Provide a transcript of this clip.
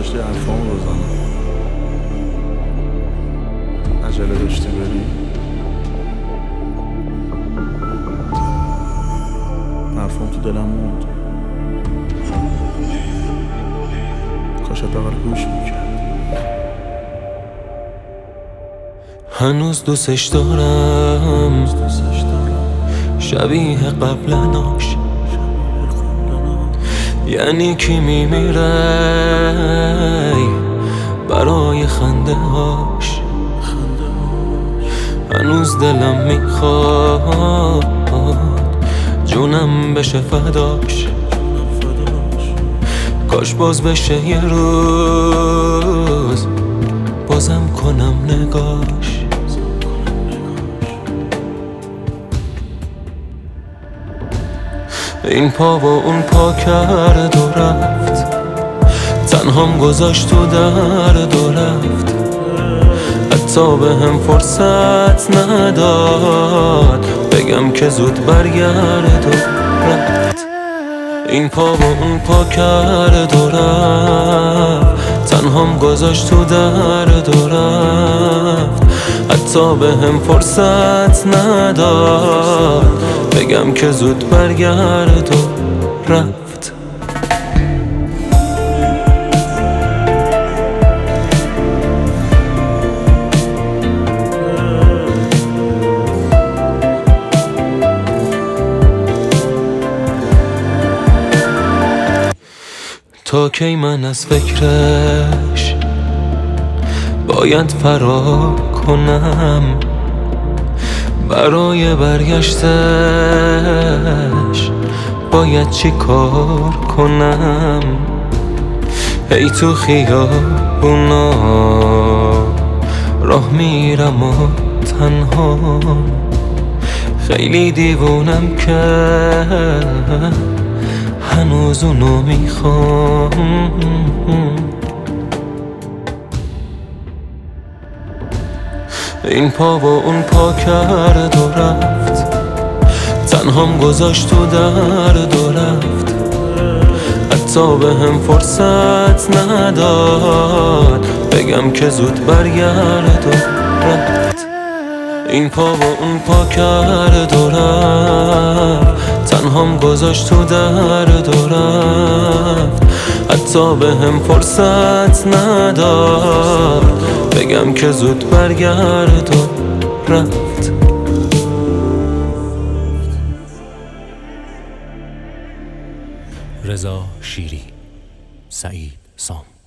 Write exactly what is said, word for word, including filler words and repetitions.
داشتی حرفامو بزنم. عجله داشتی بری، حرفام تو دلم موند، کاش حداقل گوش میکرد. هنوز دوستش دارم، شبیه قبلناش. یعنی کی میمیره برای خنده هاش. هنوز دلم میخواد جونم بشه فداش. کاش باز بشه یه روز بازم کنم نگاش. این پا و اون پا کرد و رفت، تنهام گذاشت تو درد و رفت. حتی به هم فرصت نداد بگم که زود برگرد و رفت. این پا و اون پا کرد و رفت، تنهام گذاشت تو درد و رفت. حتی به هم فرصت نداد بگم که زود برگرد و رفت. تا کی من از فکرش باید فرار کنم؟ برای برگشتش باید چی کار کنم؟ هی تو خیابونا راه میرم و تنها، خیلی دیوونم که هنوز اونو میخوام. این پا و اون پا کرد و رفت، تنهام گذاشت تو درد و رفت. حتی به هم فرصت نداد بگم که زود برگرد و رفت. این پا و اون پا کرد و رفت، تنهام گذاشت تو درد و رفت. حتی به هم فرصت نداد بگم که زود برگرد و رفت. رضا شیری، سعید سام.